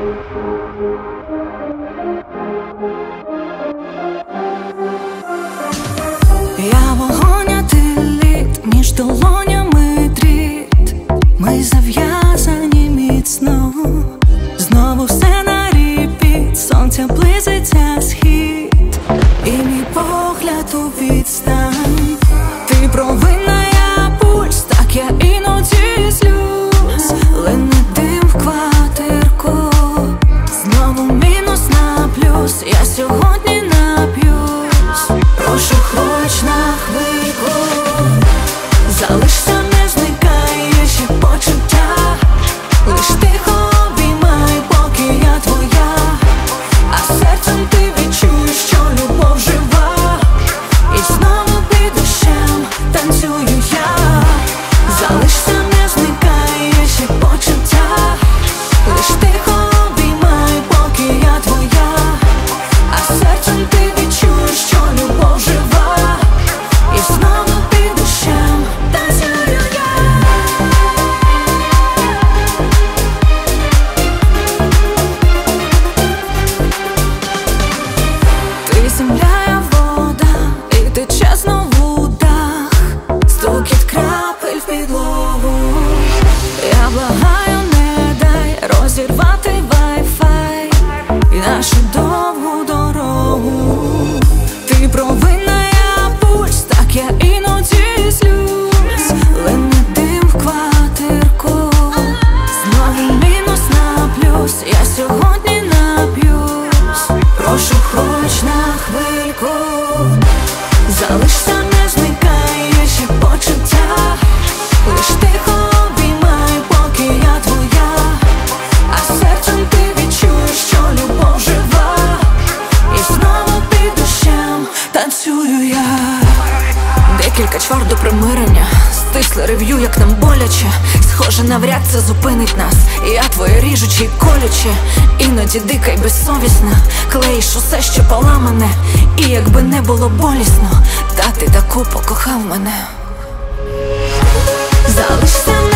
Я вогонь, а ти лід, між долонями дріт. Ми зав'язані міцно, знову все на репіт. Сонця близиться схід, і мій погляд у відстань. Ти провинна, я пульс, так я іноді злюсь. Лине дим в квартирку, знову мінус на плюс. Я сьогодні нап'юсь. Прошу, хоч на хвильку, залишся, не зникай, є ще почуття. Лиш тихо обіймай, поки я твоя, а серцем ти відчуєш, що любов жива. І знову під дощем танцюю я. Залишся, не зникай, є ще почуття. Лиш тихо обіймай, поки я твоя, а серцем ти відчуєш, що любов жива. І знову під дощем танцюю я. Ти земля, я вода, і тече знову дах. Стукіт крапель в підлогу. Я благаю, не дай розірвати вай-фай і нашу довгу дорогу. Ти провинна, я пульс, так я іноді злюсь. Лине дим в квартирку, знову мінус на плюс. Я сьогодні нап'юсь. Прошу, хоч на хвильку, залишся, не зникай, є ще почуття. Лиш тихо обіймай, поки я твоя, а серцем ти відчуєш, що любов жива. І знову під дощем танцюю я. Декілька чвар до примирення, стисле рев'ю, як нам боляче. Схоже, навряд це зупинить нас. І я твоє ріжуче й колюче, іноді дика й безсовісна. Клеїш усе, що поламане, і якби не було болісно, та ти таку покохав мене. Залишся.